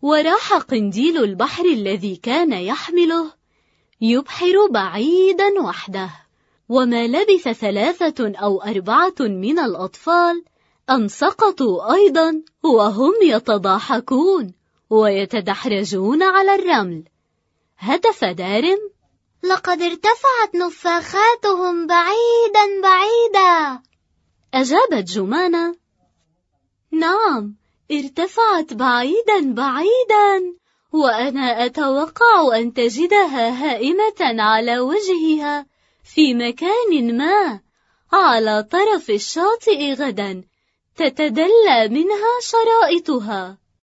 وراح قنديل البحر الذي كان يحمله يبحر بعيدا وحده. وما لبث 3 أو 4 من الأطفال أن سقطوا أيضا وهم يتضاحكون ويتدحرجون على الرمل. هتف دارم: لقد ارتفعت نفاخاتهم بعيدا بعيدا. أجابت جمانة: نعم، ارتفعت بعيدا بعيدا، وأنا أتوقع أن تجدها هائمة على وجهها في مكان ما على طرف الشاطئ غدا، تتدلى منها شرائطها.